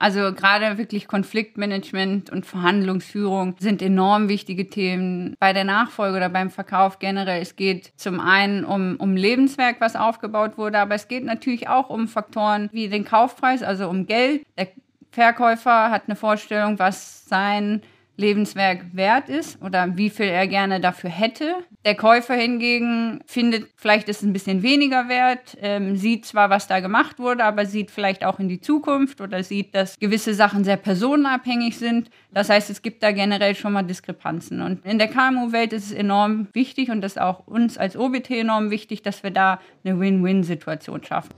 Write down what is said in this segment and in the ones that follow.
Also gerade wirklich Konfliktmanagement und Verhandlungsführung sind enorm wichtige Themen bei der Nachfolge oder beim Verkauf generell. Es geht zum einen um Lebenswerk, was aufgebaut wurde, aber es geht natürlich auch um Faktoren wie den Kaufpreis, also um Geld. Der Verkäufer hat eine Vorstellung, was sein Lebenswerk wert ist oder wie viel er gerne dafür hätte. Der Käufer hingegen findet, vielleicht ist es ein bisschen weniger wert, sieht zwar, was da gemacht wurde, aber sieht vielleicht auch in die Zukunft oder sieht, dass gewisse Sachen sehr personenabhängig sind. Das heißt, es gibt da generell schon mal Diskrepanzen. Und in der KMU-Welt ist es enorm wichtig und das ist auch uns als OBT enorm wichtig, dass wir da eine Win-Win-Situation schaffen.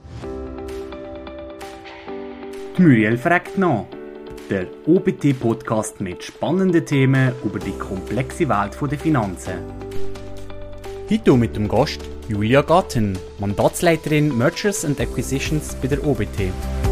Die Muriel fragt nach. Der OBT-Podcast mit spannenden Themen über die komplexe Welt der Finanzen. Heute mit dem Gast Julia Gatten, Mandatsleiterin Mergers and Acquisitions bei der OBT.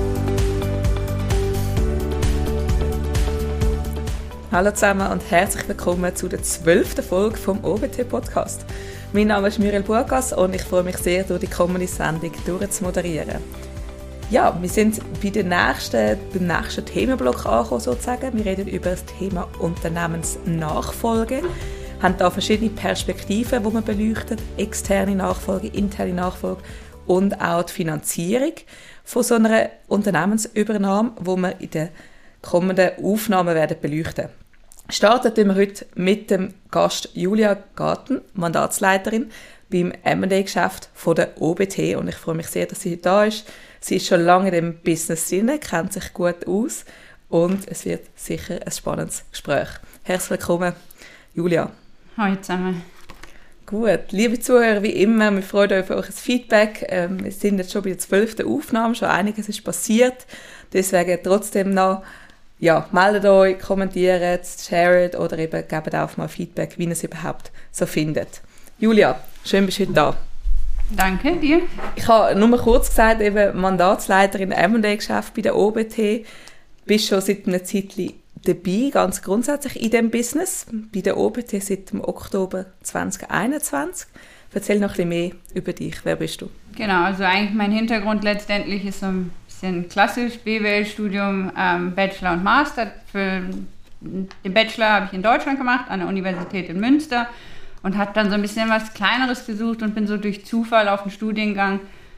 Hallo zusammen und herzlich willkommen zu der 12. Folge vom OBT-Podcast. Mein Name ist Muriel Burgas und ich freue mich sehr, durch die kommende Sendung durchzumoderieren. Ja, wir sind beim nächsten Themenblock angekommen, sozusagen. Wir reden über das Thema Unternehmensnachfolge. Wir haben da verschiedene Perspektiven, die man beleuchtet. Externe Nachfolge, interne Nachfolge und auch die Finanzierung von so einer Unternehmensübernahme, die wir in den kommenden Aufnahmen werden beleuchten. Starten wir heute mit dem Gast Julia Gatten, Mandatsleiterin beim M&A-Geschäft der OBT. Und ich freue mich sehr, dass sie heute da ist. Sie ist schon lange in dem Business drin, kennt sich gut aus und es wird sicher ein spannendes Gespräch. Herzlich willkommen, Julia. Hallo zusammen. Gut, liebe Zuhörer, wie immer, wir freuen uns auf euer Feedback. Wir sind jetzt schon bei der 12. Aufnahme, schon einiges ist passiert. Deswegen trotzdem noch, meldet euch, kommentiert, sharet oder eben gebt auch mal Feedback, wie ihr es überhaupt so findet. Julia, schön bist du heute da. Danke dir. Ich habe nur kurz gesagt, eben Mandatsleiterin M&A-Geschäft bei der OBT. Bist schon seit einer Zeit dabei, ganz grundsätzlich in diesem Business. Bei der OBT seit dem Oktober 2021. Erzähl noch ein bisschen mehr über dich. Wer bist du? Genau, also eigentlich mein Hintergrund letztendlich ist so ein bisschen klassisch BWL-Studium, Bachelor und Master. Für den Bachelor habe ich in Deutschland gemacht, an der Universität in Münster. Und habe dann so ein bisschen was Kleineres gesucht und bin so durch Zufall auf einen Studiengang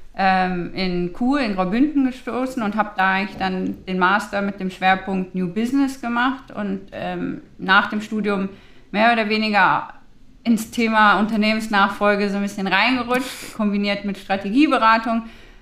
in Chur, in Graubünden gestoßen und habe da eigentlich dann den Master mit dem Schwerpunkt New Business gemacht und nach dem Studium mehr oder weniger ins Thema Unternehmensnachfolge so ein bisschen reingerutscht, kombiniert mit Strategieberatung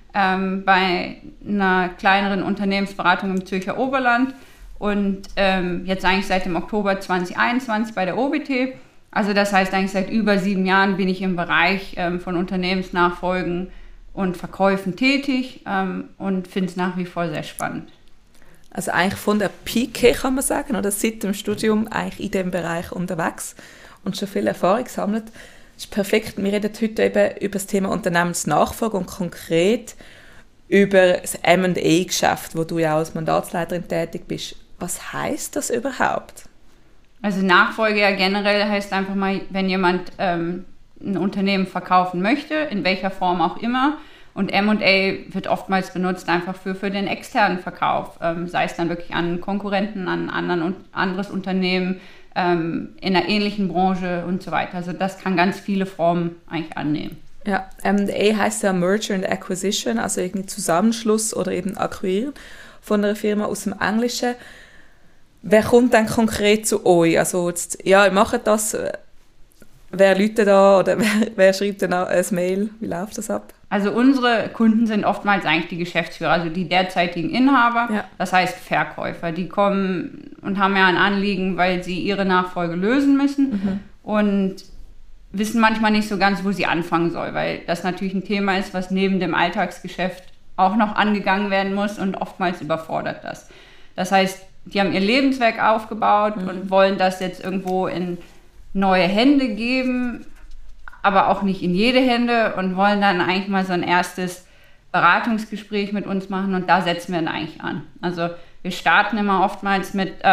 bei einer kleineren Unternehmensberatung im Zürcher Oberland und jetzt eigentlich seit dem Oktober 2021 bei der OBT. Also das heißt eigentlich seit über 7 Jahren bin ich im Bereich von Unternehmensnachfolgen und Verkäufen tätig und finde es nach wie vor sehr spannend. Also eigentlich von der Pike kann man sagen, oder seit dem Studium eigentlich in diesem Bereich unterwegs und schon viel Erfahrung gesammelt. Das ist perfekt. Wir reden heute eben über das Thema Unternehmensnachfolge und konkret über das M&A-Geschäft, wo du ja als Mandatsleiterin tätig bist. Was heisst das überhaupt? Also Nachfolge ja generell heißt einfach mal, wenn jemand ein Unternehmen verkaufen möchte, in welcher Form auch immer. Und M&A wird oftmals benutzt einfach für den externen Verkauf. Sei es dann wirklich an Konkurrenten, an anderes Unternehmen, in einer ähnlichen Branche und so weiter. Also das kann ganz viele Formen eigentlich annehmen. Ja, M&A heißt ja Merger and Acquisition, also irgendwie Zusammenschluss oder eben Akquirieren von einer Firma aus dem Englischen. Wer kommt dann konkret zu euch? Also jetzt, ihr macht das, wer läutet da oder wer schreibt dann ein Mail? Wie läuft das ab? Also unsere Kunden sind oftmals eigentlich die Geschäftsführer, also die derzeitigen Inhaber, Das heißt Verkäufer. Die kommen und haben ja ein Anliegen, weil sie ihre Nachfolge lösen müssen und wissen manchmal nicht so ganz, wo sie anfangen soll, weil das natürlich ein Thema ist, was neben dem Alltagsgeschäft auch noch angegangen werden muss und oftmals überfordert das. Das heißt, die haben ihr Lebenswerk aufgebaut und wollen das jetzt irgendwo in neue Hände geben, aber auch nicht in jede Hände und wollen dann eigentlich mal so ein erstes Beratungsgespräch mit uns machen und da setzen wir dann eigentlich an. Also wir starten immer oftmals mit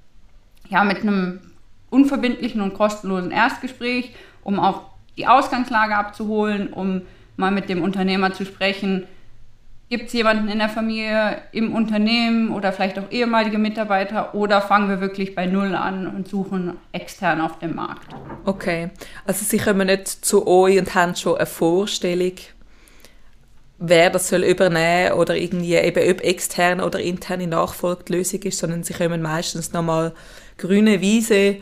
einem unverbindlichen und kostenlosen Erstgespräch, um auch die Ausgangslage abzuholen, um mal mit dem Unternehmer zu sprechen, gibt es jemanden in der Familie, im Unternehmen oder vielleicht auch ehemalige Mitarbeiter oder fangen wir wirklich bei Null an und suchen extern auf dem Markt? Okay, also Sie kommen nicht zu euch und haben schon eine Vorstellung, wer das soll übernehmen oder irgendwie eben ob externe oder interne Nachfolge die Lösung ist, sondern Sie kommen meistens nochmal grüne Wiese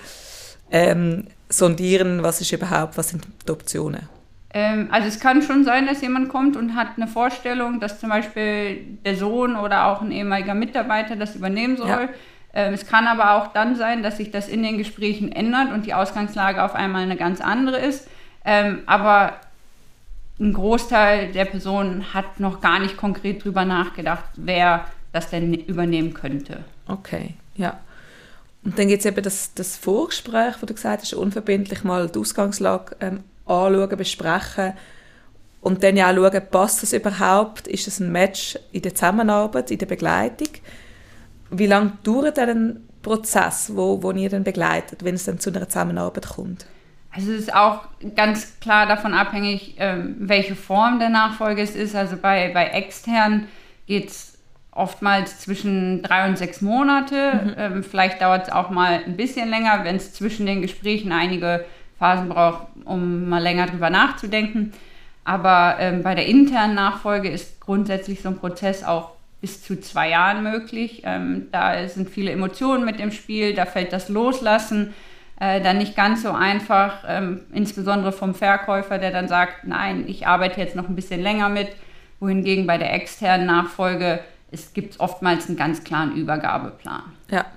sondieren, was sind die Optionen? Also es kann schon sein, dass jemand kommt und hat eine Vorstellung, dass zum Beispiel der Sohn oder auch ein ehemaliger Mitarbeiter das übernehmen soll. Ja. Es kann aber auch dann sein, dass sich das in den Gesprächen ändert und die Ausgangslage auf einmal eine ganz andere ist. Aber ein Großteil der Personen hat noch gar nicht konkret drüber nachgedacht, wer das denn übernehmen könnte. Okay, ja. Und dann gibt es eben das Vorgespräch, wo du gesagt hast, unverbindlich mal die Ausgangslage anschauen, besprechen und dann ja auch schauen, passt das überhaupt, ist das ein Match in der Zusammenarbeit, in der Begleitung? Wie lange dauert ein Prozess, wo ihr dann begleitet, wenn es dann zu einer Zusammenarbeit kommt? Also es ist auch ganz klar davon abhängig, welche Form der Nachfolge es ist. Also bei extern geht es oftmals zwischen 3 und 6 Monate. Vielleicht dauert es auch mal ein bisschen länger, wenn es zwischen den Gesprächen einige Phasen braucht, um mal länger drüber nachzudenken. Aber bei der internen Nachfolge ist grundsätzlich so ein Prozess auch bis zu 2 Jahren möglich. Da sind viele Emotionen mit im Spiel, da fällt das Loslassen dann nicht ganz so einfach, insbesondere vom Verkäufer, der dann sagt, nein, ich arbeite jetzt noch ein bisschen länger mit, wohingegen bei der externen Nachfolge gibt es oftmals einen ganz klaren Übergabeplan. Ja.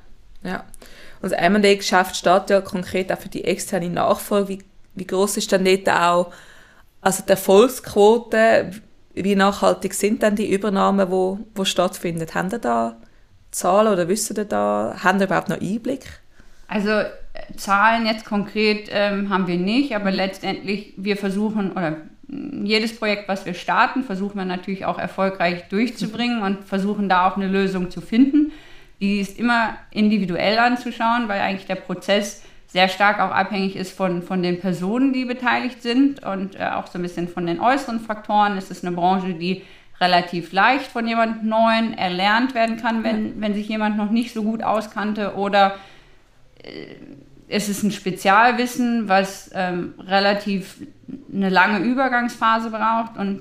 Und das M&A-Geschäft steht ja konkret auch für die externe Nachfolge. Wie gross ist dann dort auch also die Erfolgsquote? Wie nachhaltig sind dann die Übernahmen, die stattfinden? Haben ihr da Zahlen oder wissen ihr da? Haben ihr überhaupt noch Einblick? Also Zahlen jetzt konkret haben wir nicht, aber letztendlich wir versuchen, oder jedes Projekt, was wir starten, versuchen wir natürlich auch erfolgreich durchzubringen und versuchen da auch eine Lösung zu finden. Die ist immer individuell anzuschauen, weil eigentlich der Prozess sehr stark auch abhängig ist von den Personen, die beteiligt sind und auch so ein bisschen von den äußeren Faktoren. Es ist eine Branche, die relativ leicht von jemand Neuen erlernt werden kann, wenn sich jemand noch nicht so gut auskannte, oder es ist ein Spezialwissen, was relativ eine lange Übergangsphase braucht. Und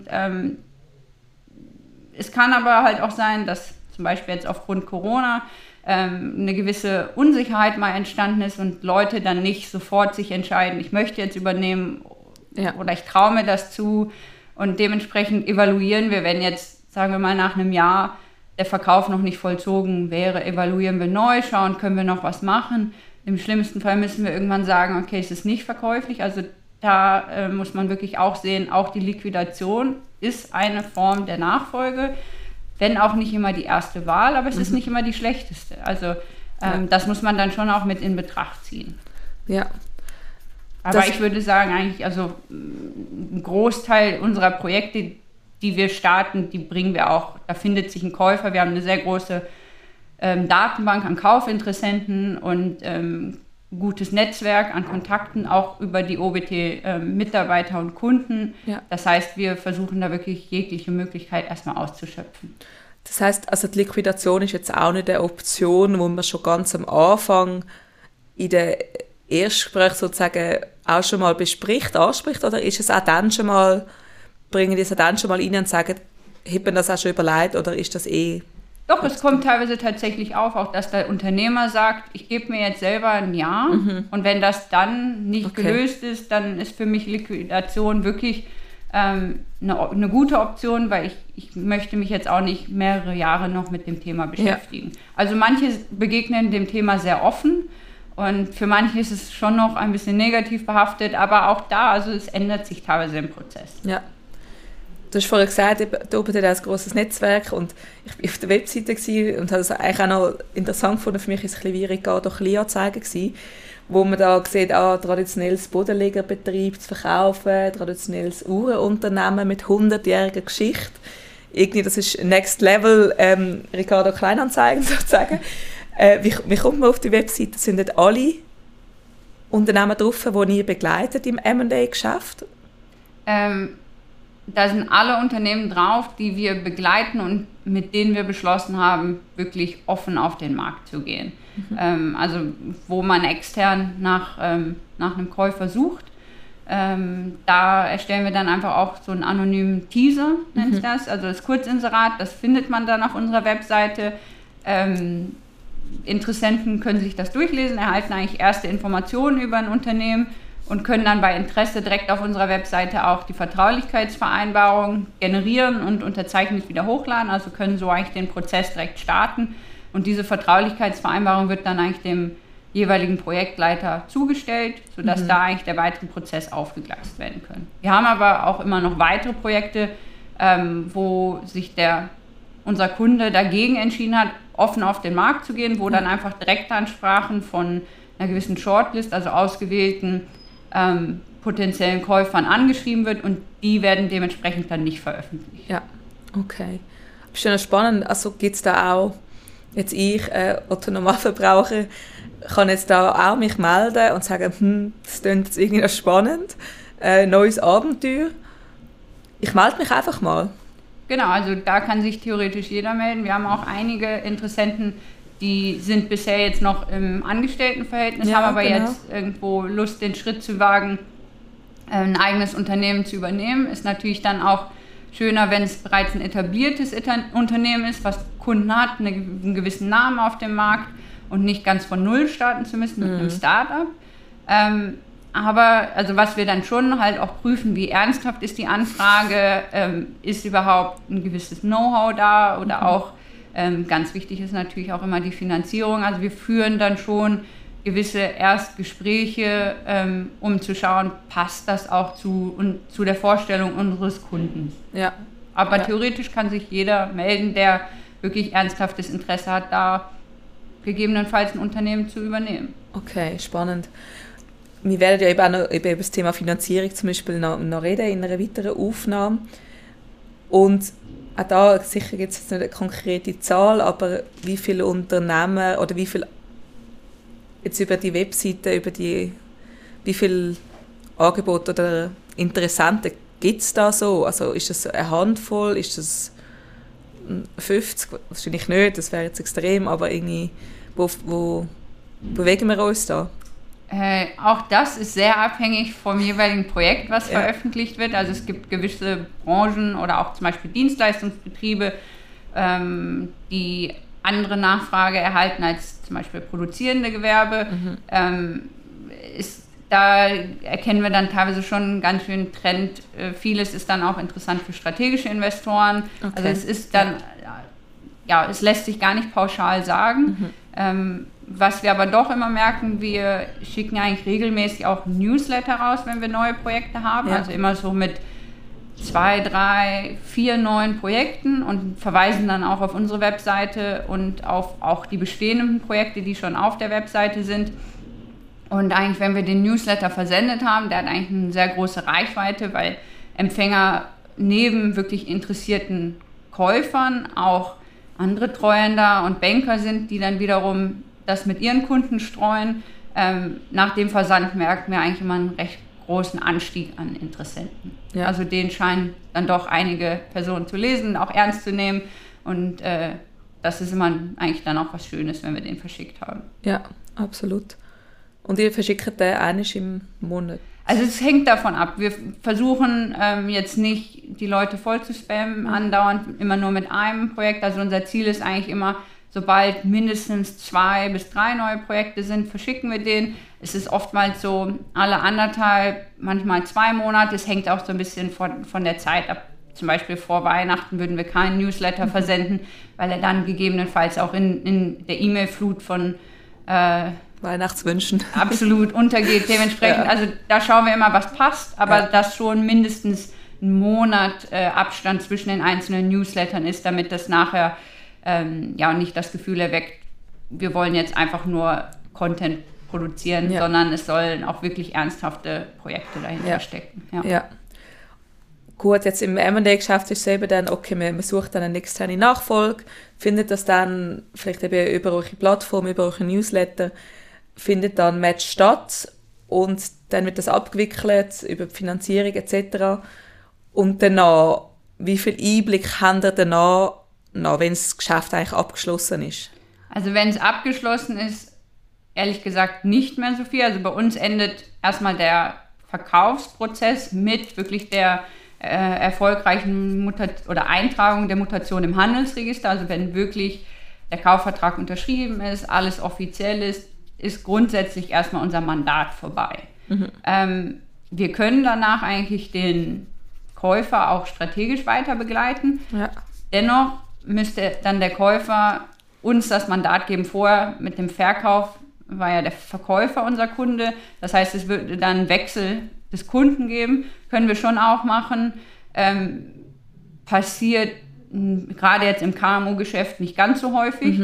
es kann aber halt auch sein, dass zum Beispiel jetzt aufgrund Corona eine gewisse Unsicherheit mal entstanden ist und Leute dann nicht sofort sich entscheiden, ich möchte jetzt übernehmen oder ich traue mir das zu. Und dementsprechend evaluieren wir, wenn jetzt, sagen wir mal, nach einem Jahr der Verkauf noch nicht vollzogen wäre, evaluieren wir neu, schauen, können wir noch was machen. Im schlimmsten Fall müssen wir irgendwann sagen, okay, es ist nicht verkäuflich. Also da muss man wirklich auch sehen, auch die Liquidation ist eine Form der Nachfolge, wenn auch nicht immer die erste Wahl, aber es ist nicht immer die schlechteste. Also das muss man dann schon auch mit in Betracht ziehen. Ja. Aber ich würde sagen, eigentlich, also ein Großteil unserer Projekte, die wir starten, die bringen wir auch, da findet sich ein Käufer. Wir haben eine sehr große Datenbank an Kaufinteressenten und gutes Netzwerk an Kontakten, auch über die OBT-Mitarbeiter und Kunden. Ja. Das heißt, wir versuchen da wirklich jegliche Möglichkeit erstmal auszuschöpfen. Das heißt, also die Liquidation ist jetzt auch nicht eine Option, wo man schon ganz am Anfang in der Erstgespräch sozusagen auch schon mal anspricht, oder ist es auch dann schon mal, bringen die es auch dann schon mal rein und sagen, hat man das auch schon überlegt, oder ist das Doch, es kommt teilweise tatsächlich auf, auch dass der Unternehmer sagt, ich gebe mir jetzt selber ein Jahr und wenn das dann nicht gelöst ist, dann ist für mich Liquidation wirklich eine gute Option, weil ich möchte mich jetzt auch nicht mehrere Jahre noch mit dem Thema beschäftigen. Ja. Also manche begegnen dem Thema sehr offen und für manche ist es schon noch ein bisschen negativ behaftet, aber auch da, also es ändert sich teilweise im Prozess. Ja. Du hast vorhin gesagt, da oben hat ein grosses Netzwerk und ich war auf der Webseite und habe es eigentlich auch noch interessant gefunden. Für mich war es ein bisschen wie Ricardo Kleinanzeigen gewesen, wo man da sieht, traditionelles Bodenlegerbetrieb zu verkaufen, traditionelles Uhrenunternehmen mit 100-jähriger Geschichte. Irgendwie, das ist Next Level Ricardo Kleinanzeigen sozusagen. Wie kommt man auf die Webseite? Sind nicht alle Unternehmen drauf, die ihr begleitet im M&A-Geschäft? da sind alle Unternehmen drauf, die wir begleiten und mit denen wir beschlossen haben, wirklich offen auf den Markt zu gehen. Also wo man extern nach einem Käufer sucht. Da erstellen wir dann einfach auch so einen anonymen Teaser, nennt sich das. Also das Kurzinserat, das findet man dann auf unserer Webseite. Interessenten können sich das durchlesen, erhalten eigentlich erste Informationen über ein Unternehmen und können dann bei Interesse direkt auf unserer Webseite auch die Vertraulichkeitsvereinbarung generieren und unterzeichnet wieder hochladen. Also können so eigentlich den Prozess direkt starten. Und diese Vertraulichkeitsvereinbarung wird dann eigentlich dem jeweiligen Projektleiter zugestellt, sodass da eigentlich der weitere Prozess aufgegleist werden kann. Wir haben aber auch immer noch weitere Projekte, wo sich unser Kunde dagegen entschieden hat, offen auf den Markt zu gehen, wo dann einfach Direktansprachen von einer gewissen Shortlist, also ausgewählten potenziellen Käufern angeschrieben wird und die werden dementsprechend dann nicht veröffentlicht. Ja, okay. Das ist ja spannend. Also gibt es da auch, jetzt ich, Otto Normalverbraucher, kann jetzt da auch mich melden und sagen, das klingt jetzt irgendwie noch spannend, neues Abenteuer. Ich melde mich einfach mal. Genau, also da kann sich theoretisch jeder melden. Wir haben auch einige Interessenten, die sind bisher jetzt noch im Angestelltenverhältnis, haben aber jetzt irgendwo Lust, den Schritt zu wagen, ein eigenes Unternehmen zu übernehmen. Ist natürlich dann auch schöner, wenn es bereits ein etabliertes Unternehmen ist, was Kunden hat, einen gewissen Namen auf dem Markt und nicht ganz von Null starten zu müssen mit einem Startup. Aber also was wir dann schon halt auch prüfen, wie ernsthaft ist die Anfrage, ist überhaupt ein gewisses Know-how da oder auch ganz wichtig ist natürlich auch immer die Finanzierung. Also wir führen dann schon gewisse Erstgespräche, um zu schauen, passt das auch zu der Vorstellung unseres Kunden. Ja. Aber theoretisch kann sich jeder melden, der wirklich ernsthaftes Interesse hat, da gegebenenfalls ein Unternehmen zu übernehmen. Okay, spannend. Wir werden ja eben auch noch über das Thema Finanzierung zum Beispiel noch reden in einer weiteren Aufnahme. Und auch da, sicher gibt es jetzt nicht eine konkrete Zahl, aber wie viele Unternehmen oder wie viel jetzt über die Webseite, wie viele Angebote oder Interessenten gibt es da so? Also ist das eine Handvoll, ist das 50? Wahrscheinlich nicht, das wäre jetzt extrem, aber irgendwie, wo bewegen wir uns da? Auch das ist sehr abhängig vom jeweiligen Projekt, was veröffentlicht wird. Also es gibt gewisse Branchen oder auch zum Beispiel Dienstleistungsbetriebe, die andere Nachfrage erhalten als zum Beispiel produzierende Gewerbe. Da erkennen wir dann teilweise schon einen ganz schönen Trend. Vieles ist dann auch interessant für strategische Investoren. Okay. Also es ist dann, es lässt sich gar nicht pauschal sagen. Was wir aber doch immer merken, wir schicken eigentlich regelmäßig auch Newsletter raus, wenn wir neue Projekte haben. Also immer so mit 2, 3, 4 neuen Projekten und verweisen dann auch auf unsere Webseite und auf auch die bestehenden Projekte, die schon auf der Webseite sind. Und eigentlich, wenn wir den Newsletter versendet haben, der hat eigentlich eine sehr große Reichweite, weil Empfänger neben wirklich interessierten Käufern auch andere Treuhänder und Banker sind, die dann wiederum das mit ihren Kunden streuen. Nach dem Versand merken wir eigentlich immer einen recht großen Anstieg an Interessenten. Ja. Also den scheinen dann doch einige Personen zu lesen, auch ernst zu nehmen. Und das ist immer eigentlich dann auch was Schönes, wenn wir den verschickt haben. Ja, absolut. Und ihr verschickt den einmal im Monat? Also es hängt davon ab. Wir versuchen jetzt nicht, die Leute voll zu spammen, andauernd immer nur mit einem Projekt. Also unser Ziel ist eigentlich immer, sobald mindestens 2 bis 3 neue Projekte sind, verschicken wir den. Es ist oftmals so alle 1,5, manchmal 2 Monate. Es hängt auch so ein bisschen von der Zeit ab. Zum Beispiel vor Weihnachten würden wir keinen Newsletter versenden, weil er dann gegebenenfalls auch in der E-Mail-Flut von Weihnachtswünschen absolut untergeht. Dementsprechend, also da schauen wir immer, was passt, aber dass schon mindestens ein Monat Abstand zwischen den einzelnen Newslettern ist, damit das nachher nicht das Gefühl erweckt, wir wollen jetzt einfach nur Content produzieren, sondern es sollen auch wirklich ernsthafte Projekte dahinter stecken. Ja. Gut, jetzt im M&A-Geschäft ist es eben dann, okay, man sucht dann eine externe Nachfolge, findet das dann vielleicht eben über eure Plattform, über eure Newsletter, findet dann ein Match statt und dann wird das abgewickelt über die Finanzierung etc. Und danach, wie viel Einblick haben ihr danach, wenn das Geschäft eigentlich abgeschlossen ist? Also wenn es abgeschlossen ist, ehrlich gesagt nicht mehr so viel. Also bei uns endet erstmal der Verkaufsprozess mit wirklich der erfolgreichen Eintragung der Mutation im Handelsregister. Also wenn wirklich der Kaufvertrag unterschrieben ist, alles offiziell ist grundsätzlich erstmal unser Mandat vorbei. Wir können danach eigentlich den Käufer auch strategisch weiter begleiten. Ja. Dennoch müsste dann der Käufer uns das Mandat geben. Vorher mit dem Verkauf war ja der Verkäufer unser Kunde. Das heißt, es würde dann einen Wechsel des Kunden geben. Können wir schon auch machen. Passiert gerade jetzt im KMU-Geschäft nicht ganz so häufig.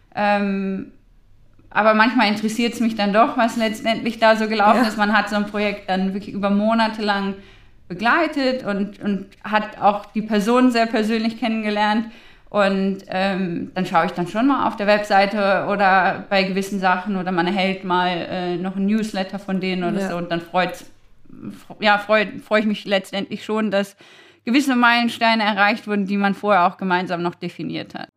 Aber manchmal interessiert es mich dann doch, was letztendlich da so gelaufen ist. Man hat so ein Projekt dann wirklich über Monate lang begleitet und hat auch die Person sehr persönlich kennengelernt. Und dann schaue ich dann schon mal auf der Webseite oder bei gewissen Sachen oder man erhält mal noch ein Newsletter von denen oder so. Und dann freue ich mich letztendlich schon, dass gewisse Meilensteine erreicht wurden, die man vorher auch gemeinsam noch definiert hat.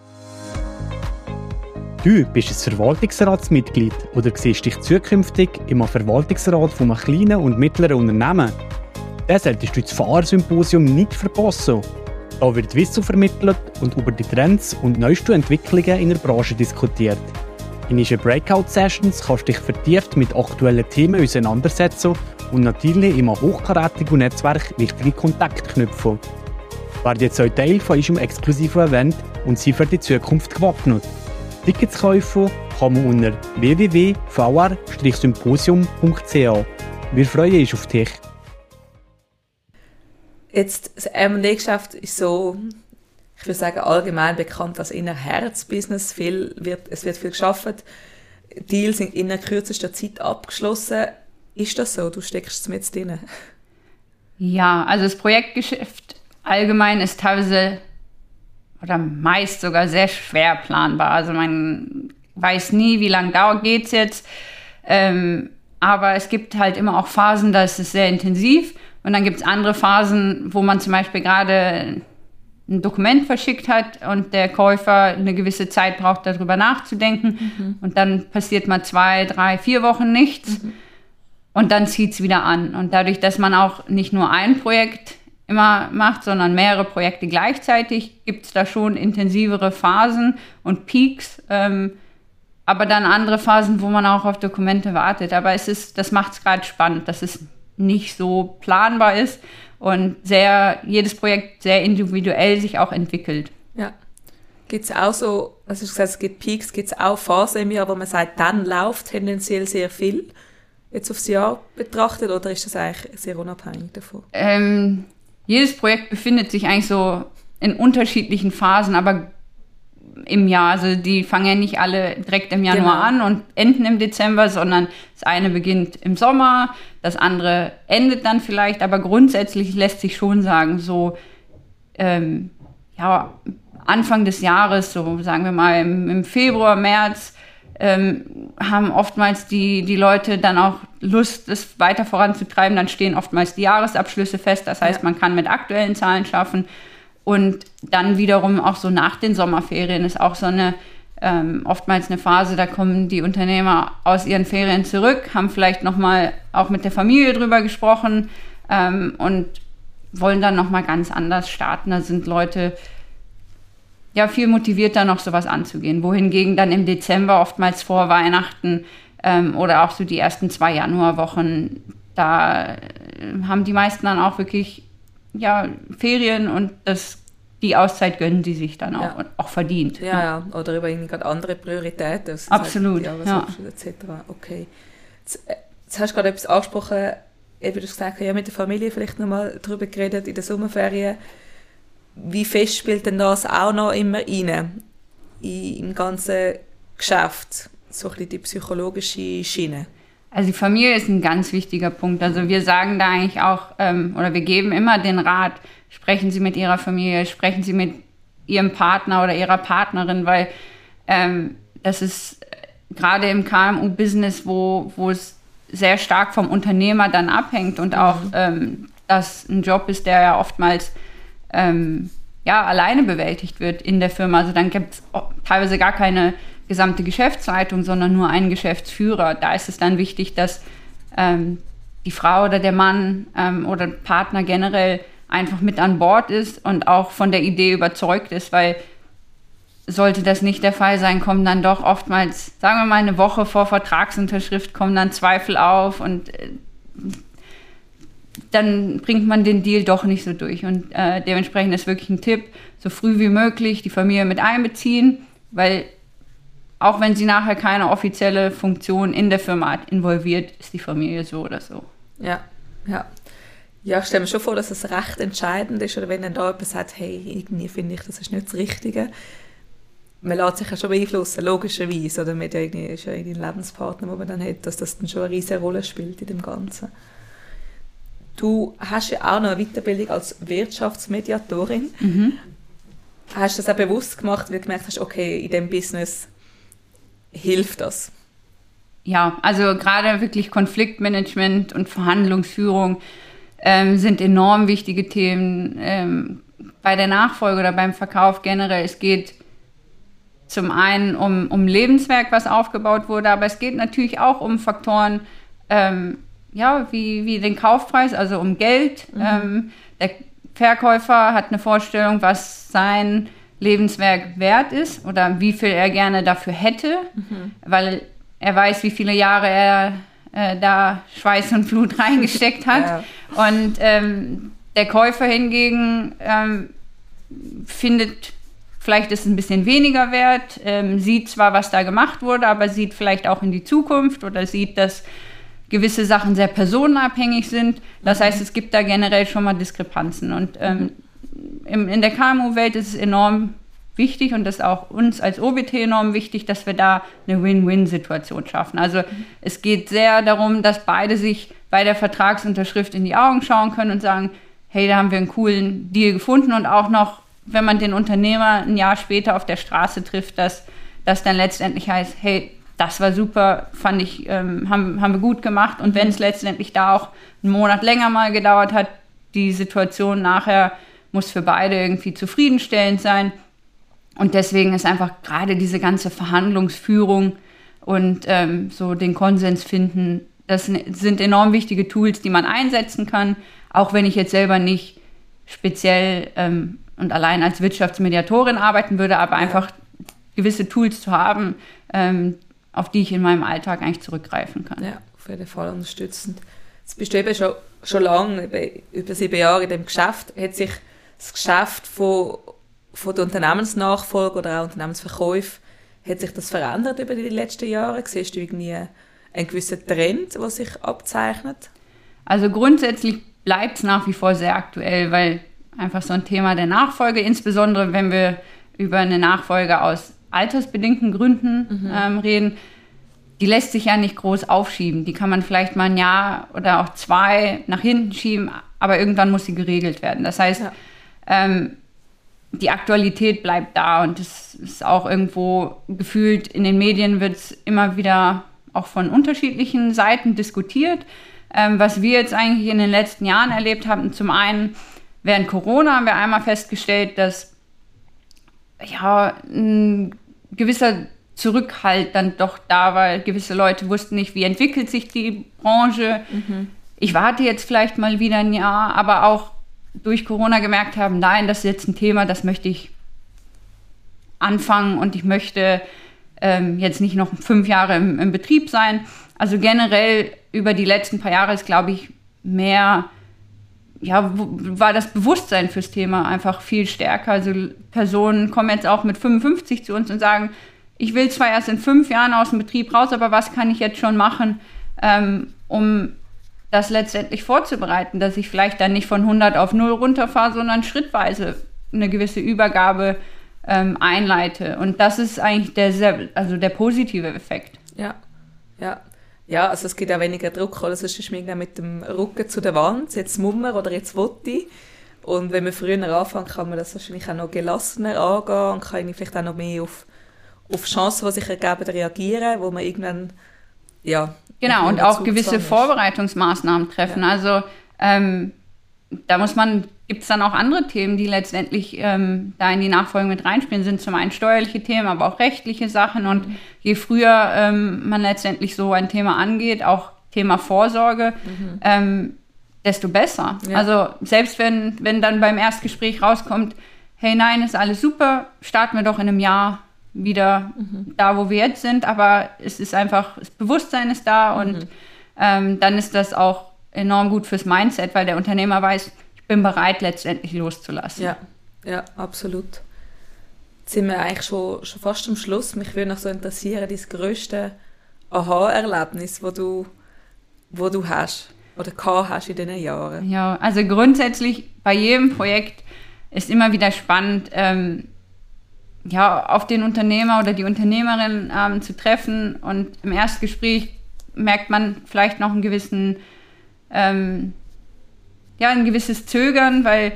Du bist ein Verwaltungsratsmitglied oder siehst dich zukünftig im Verwaltungsrat von einem kleinen und mittleren Unternehmen? Dann solltest du das Fahrersymposium nicht verpassen. Da wird Wissen vermittelt und über die Trends und neuesten Entwicklungen in der Branche diskutiert. In unseren Breakout-Sessions kannst du dich vertieft mit aktuellen Themen auseinandersetzen und natürlich im hochkarätigen Netzwerk wichtige Kontakte knüpfen. Werde jetzt auch Teil von unserem exklusiven Event und sei für die Zukunft gewappnet. Tickets kaufen kann man unter www.vr-symposium.ch. Wir freuen uns auf dich. Jetzt, das M&A-Geschäft ist so, ich würde sagen, allgemein bekannt als eher Herzbusiness. Es wird viel gearbeitet. Deals sind in kürzester Zeit abgeschlossen. Ist das so? Du steckst mit drin? Ja, also das Projektgeschäft allgemein ist teilweise oder meist sogar sehr schwer planbar. Also man weiß nie, wie lange geht es jetzt. Aber es gibt halt immer auch Phasen, da ist es sehr intensiv. Und dann gibt es andere Phasen, wo man zum Beispiel gerade ein Dokument verschickt hat und der Käufer eine gewisse Zeit braucht, darüber nachzudenken. Und dann passiert mal 2, 3, 4 Wochen nichts. Und dann zieht es wieder an. Und dadurch, dass man auch nicht nur ein Projekt immer macht, sondern mehrere Projekte gleichzeitig, gibt es da schon intensivere Phasen und Peaks. Aber dann andere Phasen, wo man auch auf Dokumente wartet. Aber das macht es gerade spannend, dass es nicht so planbar ist und jedes Projekt sehr individuell sich auch entwickelt. Ja. Gibt es auch so, also du hast gesagt, es gibt Peaks, gibt es auch Phasen im Jahr, wo man sagt, dann läuft tendenziell sehr viel, jetzt aufs Jahr betrachtet, oder ist das eigentlich sehr unabhängig davon? Jedes Projekt befindet sich eigentlich so in unterschiedlichen Phasen, aber im Jahr. Also die fangen ja nicht alle direkt im Januar an und enden im Dezember, sondern das eine beginnt im Sommer, das andere endet dann vielleicht, aber grundsätzlich lässt sich schon sagen, so Anfang des Jahres, so sagen wir mal im Februar, März, haben oftmals die Leute dann auch Lust, das weiter voranzutreiben. Dann stehen oftmals die Jahresabschlüsse fest, das heißt, man kann mit aktuellen Zahlen schaffen. Und dann wiederum auch so nach den Sommerferien ist auch so oftmals eine Phase, da kommen die Unternehmer aus ihren Ferien zurück, haben vielleicht nochmal auch mit der Familie drüber gesprochen und wollen dann nochmal ganz anders starten. Da sind Leute viel motivierter, noch sowas anzugehen. Wohingegen dann im Dezember, oftmals vor Weihnachten oder auch so die ersten 2 Januarwochen, da haben die meisten dann auch wirklich Ferien und die Auszeit gönnen die sich dann auch, auch verdient. Ja, oder über gerade andere Prioritäten. Absolut, etc. Okay. Jetzt hast du gerade etwas angesprochen, wie du gesagt hast, mit der Familie vielleicht nochmal darüber geredet in den Sommerferien. Wie fest spielt denn das auch noch immer rein im ganzen Geschäft, so ein bisschen die psychologische Schiene? Also die Familie ist ein ganz wichtiger Punkt. Also wir sagen da eigentlich auch, oder wir geben immer den Rat, sprechen Sie mit Ihrer Familie, sprechen Sie mit Ihrem Partner oder Ihrer Partnerin, weil das ist gerade im KMU-Business, wo es sehr stark vom Unternehmer dann abhängt und auch das ein Job ist, der ja oftmals alleine bewältigt wird in der Firma. Also dann gibt es teilweise gar keine gesamte Geschäftsleitung, sondern nur einen Geschäftsführer. Da ist es dann wichtig, dass die Frau oder der Mann oder Partner generell einfach mit an Bord ist und auch von der Idee überzeugt ist, weil sollte das nicht der Fall sein, kommen dann doch oftmals, sagen wir mal eine Woche vor Vertragsunterschrift, kommen dann Zweifel auf und dann bringt man den Deal doch nicht so durch. Und dementsprechend ist wirklich ein Tipp, so früh wie möglich die Familie mit einbeziehen, weil auch wenn sie nachher keine offizielle Funktion in der Firma hat, involviert, ist die Familie so oder so. Ja. Ja, ich stelle mir schon vor, dass es recht entscheidend ist, oder wenn dann da jemand sagt, hey, irgendwie finde ich, das ist nicht das Richtige. Man lässt sich ja schon beeinflussen, logischerweise, oder mit irgendwie ist ja irgendwie ein Lebenspartner, den man dann hat, dass das dann schon eine riesige Rolle spielt in dem Ganzen. Du hast ja auch noch eine Weiterbildung als Wirtschaftsmediatorin. Mhm. Hast du das auch bewusst gemacht, weil du gemerkt hast, okay, in diesem Business hilft das? Ja, also gerade wirklich Konfliktmanagement und Verhandlungsführung sind enorm wichtige Themen bei der Nachfolge oder beim Verkauf generell. Es geht zum einen um Lebenswerk, was aufgebaut wurde, aber es geht natürlich auch um Faktoren, wie den Kaufpreis, also um Geld. Mhm. Der Verkäufer hat eine Vorstellung, was sein Lebenswerk wert ist oder wie viel er gerne dafür hätte, weil er weiß, wie viele Jahre er da Schweiß und Blut reingesteckt hat. Ja. Und der Käufer hingegen findet, vielleicht ist es ein bisschen weniger wert, sieht zwar, was da gemacht wurde, aber sieht vielleicht auch in die Zukunft oder sieht, dass gewisse Sachen sehr personenabhängig sind. Das heißt, es gibt da generell schon mal Diskrepanzen. Und in der KMU-Welt ist es enorm wichtig und das ist auch uns als OBT enorm wichtig, dass wir da eine Win-Win-Situation schaffen. Also es geht sehr darum, dass beide sich bei der Vertragsunterschrift in die Augen schauen können und sagen, hey, da haben wir einen coolen Deal gefunden und auch noch, wenn man den Unternehmer ein Jahr später auf der Straße trifft, dass das dann letztendlich heißt, hey, das war super, fand ich, haben wir gut gemacht. Und wenn es letztendlich da auch einen Monat länger mal gedauert hat, die Situation nachher muss für beide irgendwie zufriedenstellend sein. Und deswegen ist einfach gerade diese ganze Verhandlungsführung und so den Konsens finden, das sind enorm wichtige Tools, die man einsetzen kann, auch wenn ich jetzt selber nicht speziell und allein als Wirtschaftsmediatorin arbeiten würde, aber einfach gewisse Tools zu haben, auf die ich in meinem Alltag eigentlich zurückgreifen kann. Ja, auf jeden Fall unterstützend. Jetzt bist du eben schon lange, über 7 Jahre in dem Geschäft. Hat sich das Geschäft von der Unternehmensnachfolge oder auch Unternehmensverkäufe, hat sich das verändert über die letzten Jahre? Siehst du irgendwie einen gewissen Trend, der sich abzeichnet? Also grundsätzlich bleibt es nach wie vor sehr aktuell, weil einfach so ein Thema der Nachfolge, insbesondere wenn wir über eine Nachfolge aus altersbedingten Gründen reden, die lässt sich ja nicht groß aufschieben. Die kann man vielleicht mal ein Jahr oder auch 2 nach hinten schieben, aber irgendwann muss sie geregelt werden. Das heißt, die Aktualität bleibt da und es ist auch irgendwo gefühlt, in den Medien wird es immer wieder auch von unterschiedlichen Seiten diskutiert. Was wir jetzt eigentlich in den letzten Jahren erlebt haben, zum einen während Corona haben wir einmal festgestellt, dass ein gewisser Zurückhalt dann doch da war. Gewisse Leute wussten nicht, wie entwickelt sich die Branche. Ich warte jetzt vielleicht mal wieder ein Jahr, aber auch durch Corona gemerkt haben, nein, das ist jetzt ein Thema, das möchte ich anfangen und ich möchte jetzt nicht noch 5 Jahre im Betrieb sein. Also generell über die letzten paar Jahre ist, glaube ich, mehr, war das Bewusstsein fürs Thema einfach viel stärker. Also Personen kommen jetzt auch mit 55 zu uns und sagen, ich will zwar erst in 5 Jahren aus dem Betrieb raus, aber was kann ich jetzt schon machen, um das letztendlich vorzubereiten, dass ich vielleicht dann nicht von 100 auf 0 runterfahre, sondern schrittweise eine gewisse Übergabe einleite. Und das ist eigentlich der positive Effekt. Ja, also es gibt auch weniger Druck, oder sonst ist man mit dem Rücken zu der Wand, jetzt muss man oder jetzt will ich. Und wenn man früher anfängt, kann man das wahrscheinlich auch noch gelassener angehen und kann vielleicht auch noch mehr auf Chancen, die sich ergeben, reagieren, wo man irgendwann, Genau, und auch gewisse Vorbereitungsmaßnahmen treffen. Ja. Also gibt es dann auch andere Themen, die letztendlich da in die Nachfolge mit reinspielen, sind zum einen steuerliche Themen, aber auch rechtliche Sachen. Und je früher man letztendlich so ein Thema angeht, auch Thema Vorsorge, desto besser. Ja. Also selbst wenn dann beim Erstgespräch rauskommt, hey nein, ist alles super, starten wir doch in einem Jahr wieder da, wo wir jetzt sind. Aber es ist einfach, das Bewusstsein ist da und dann ist das auch enorm gut fürs Mindset, weil der Unternehmer weiß, ich bin bereit, letztendlich loszulassen. Ja, absolut. Jetzt sind wir eigentlich schon fast am Schluss. Mich würde noch so interessieren, dein grösste Aha-Erlebnis, wo du hast oder gehabt hast in diesen Jahren. Ja, also grundsätzlich bei jedem Projekt ist immer wieder spannend, auf den Unternehmer oder die Unternehmerin zu treffen, und im Erstgespräch merkt man vielleicht noch ein gewisses Zögern, weil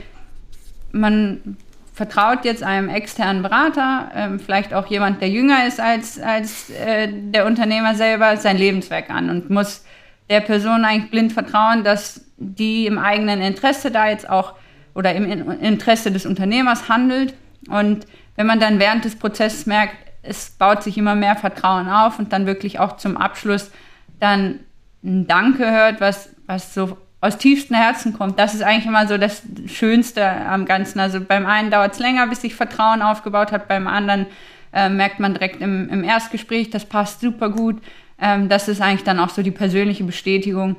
man vertraut jetzt einem externen Berater, vielleicht auch jemand, der jünger ist als der Unternehmer selber, sein Lebenswerk an und muss der Person eigentlich blind vertrauen, dass die im eigenen Interesse da jetzt auch oder im Interesse des Unternehmers handelt. Und wenn man dann während des Prozesses merkt, es baut sich immer mehr Vertrauen auf und dann wirklich auch zum Abschluss dann ein Danke hört, was so aus tiefstem Herzen kommt, das ist eigentlich immer so das Schönste am Ganzen. Also beim einen dauert es länger, bis sich Vertrauen aufgebaut hat, beim anderen merkt man direkt im Erstgespräch, das passt super gut. Das ist eigentlich dann auch so die persönliche Bestätigung.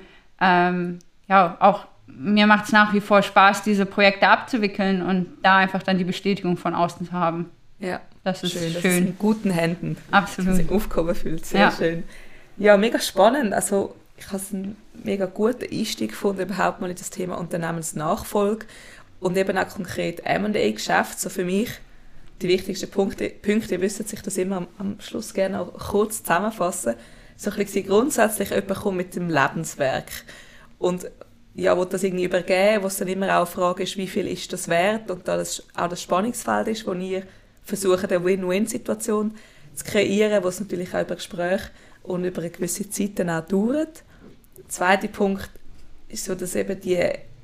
Auch mir macht es nach wie vor Spaß, diese Projekte abzuwickeln und da einfach dann die Bestätigung von außen zu haben. Ja, das ist schön. Das ist in guten Händen. Absolut. Dass man sich aufgehoben fühlt. Sehr schön. Ja, mega spannend. Also ich habe es einen mega guten Einstieg gefunden, überhaupt mal in das Thema Unternehmensnachfolge und eben auch konkret M&A-Geschäft. So für mich die wichtigsten Punkte, ihr wisst, ich das immer am Schluss gerne auch kurz zusammenfassen. So ein bisschen grundsätzlich jemand kommt mit dem Lebenswerk und ja, will das irgendwie übergeben, wo es dann immer auch eine Frage ist, wie viel ist das wert, und da das auch das Spannungsfeld ist, wo ihr versucht, eine Win-Win-Situation zu kreieren, wo es natürlich auch über Gespräche und über eine gewisse Zeit dann auch dauert. Der zweite Punkt ist so, dass eben die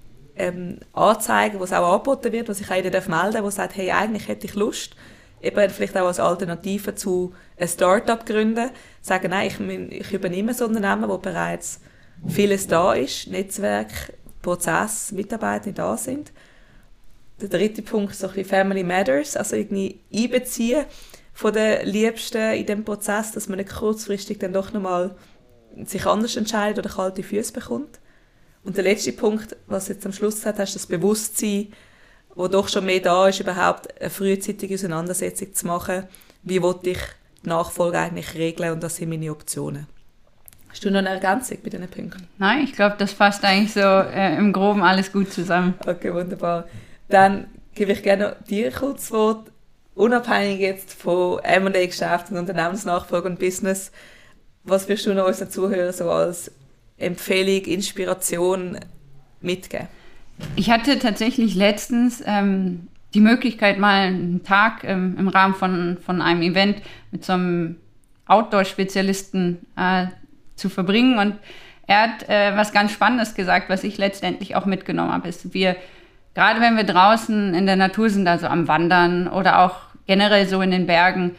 Anzeigen, die es auch angeboten wird, die sich auch jeder melden darf, der sagt, hey, eigentlich hätte ich Lust, eben vielleicht auch als Alternative zu ein Start-up gründen, sagen, nein, ich übernehme so ein Unternehmen, wo bereits vieles da ist, Netzwerk, Prozess, Mitarbeiter da sind. Der dritte Punkt ist so ein bisschen Family Matters, also irgendwie einbeziehen von den Liebsten in dem Prozess, dass man nicht kurzfristig dann doch nochmal sich anders entscheidet oder kalte Füße bekommt. Und der letzte Punkt, was du jetzt am Schluss gesagt hast, das Bewusstsein, wo doch schon mehr da ist, überhaupt eine frühzeitige Auseinandersetzung zu machen, wie will ich die Nachfolge eigentlich regeln, und das sind meine Optionen. Hast du noch eine Ergänzung bei diesen Punkten? Nein, ich glaube, das fasst eigentlich so im Groben alles gut zusammen. Okay, wunderbar. Dann gebe ich gerne dir kurz das Wort, unabhängig jetzt von M&A-Geschäften, Unternehmensnachfolge und Business. Was wirst du noch unseren Zuhörern so als Empfehlung, Inspiration mitgeben? Ich hatte tatsächlich letztens die Möglichkeit, mal einen Tag im Rahmen von einem Event mit so einem Outdoor-Spezialisten zu verbringen, und er hat was ganz Spannendes gesagt, was ich letztendlich auch mitgenommen habe. Ist, gerade wenn wir draußen in der Natur sind, also am Wandern oder auch generell so in den Bergen,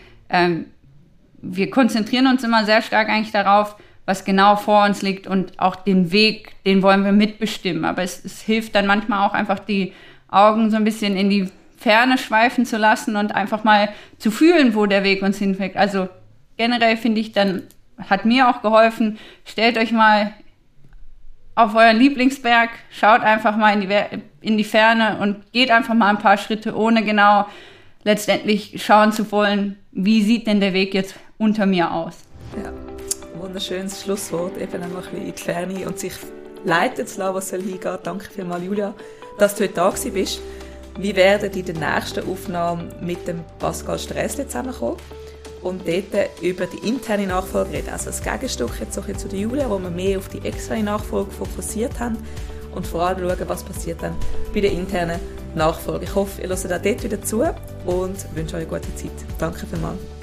wir konzentrieren uns immer sehr stark eigentlich darauf, was genau vor uns liegt, und auch den Weg, den wollen wir mitbestimmen. Aber es hilft dann manchmal auch einfach, die Augen so ein bisschen in die Ferne schweifen zu lassen und einfach mal zu fühlen, wo der Weg uns hinführt. Also generell finde ich, dann hat mir auch geholfen, stellt euch mal auf euren Lieblingsberg, schaut einfach mal in die Ferne und geht einfach mal ein paar Schritte, ohne genau letztendlich schauen zu wollen, wie sieht denn der Weg jetzt unter mir aus. Ja, wunderschönes Schlusswort, eben einmal ein bisschen in die Ferne und sich leiten zu lassen, was soll hingehen. Danke vielmals, Julia, dass du heute da bist. Wir werden in der nächsten Aufnahme mit dem Pascal Strässli zusammenkommen und dort über die interne Nachfolge reden. Also das Gegenstück jetzt auch zu der Julia, wo wir mehr auf die externe Nachfolge fokussiert haben und vor allem schauen, was passiert dann bei der internen Nachfolge. Ich hoffe, ihr hört auch dort wieder zu und wünsche euch eine gute Zeit. Danke vielmals.